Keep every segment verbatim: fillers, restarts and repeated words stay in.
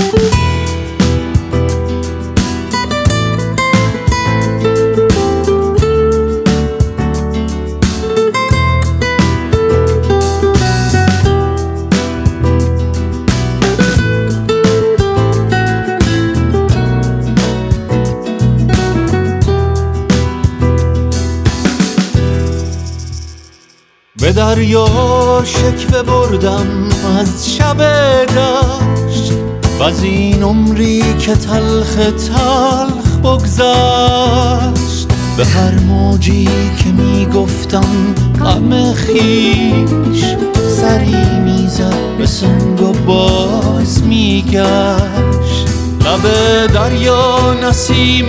به دریا شکوه بردم از شب دشت و از این عمری که تلخ تلخ بگذشت. به هر موجی که میگفتم غم خویش سری میزد به سنگ و باز میگشت. لب دریا نسیم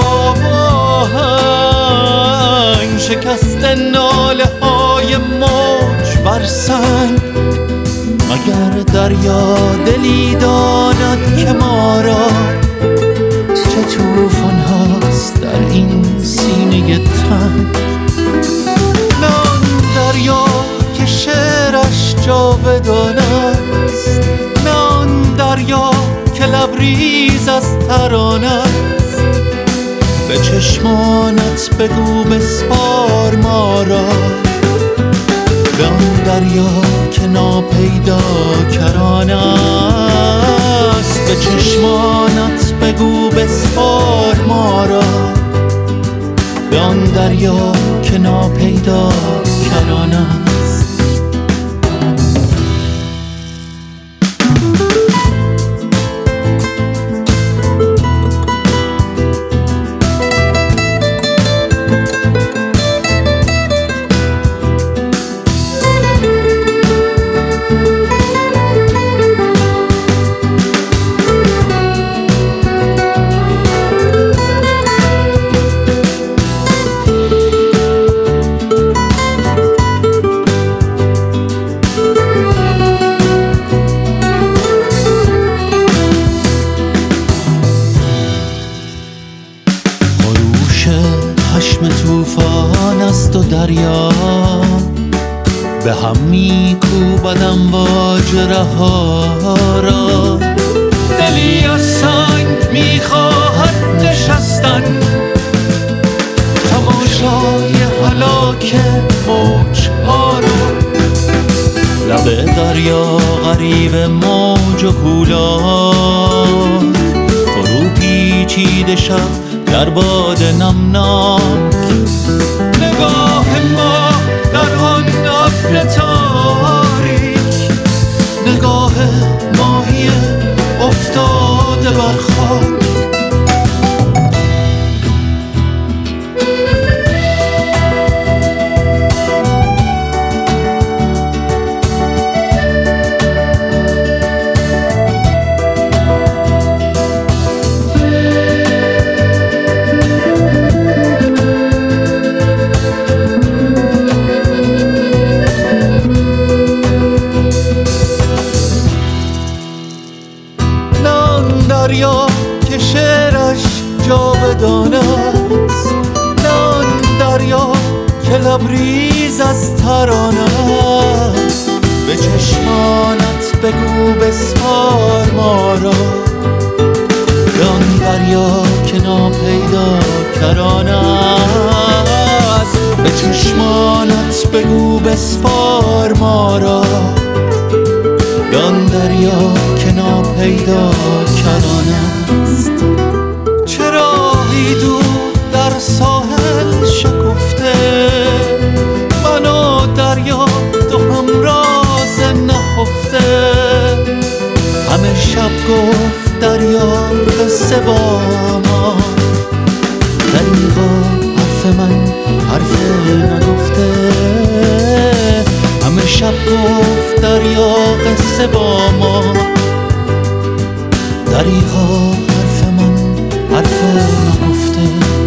آهنگ شکست ناله های موج بر سنگ. مگر دریا دلی داند که ما را چه طوفان هاست در این سینه تنگ. نه آن دریا که شعرش جاودان است، نه آن دریا که لبریز از ترانه است. به چشمانت بگو بسپار ما را به آن دریا که ناپیدا کرانه است. به چشمانت بگو بسپار ما را به آن دریا که ناپیدا کرانه است. خشم طوفان است و دریا به هم میکوبد امواج رها را. دلی از سنگ میخواهد نشستن تماشای هلاک موجها را. لب دریا غریب موج و کولاک فرو پیچیده شب در باد نمناک. نگاه ما در آن ابر تاریک، نگاه ماهی افتاده بر خاک. دریا که شعرش جاودان است، نه آن دریا که لبریز از ترانه است. به چشمانت بگو بسپار ما را به آن دریا که ناپیدا کرانه است. به چشمانت بگو بسپار ما را به آن دریا که ناپیدا کرانه است. چه راهی دور در ساحل شکفته، من و دریا دو همراز نهفته. همه شب گفت دریا قصه با ما، دریغا حرف من حرف نگفته. همه شب گفت دریا قصه با ما، دریغا حرف من حرف نگفته.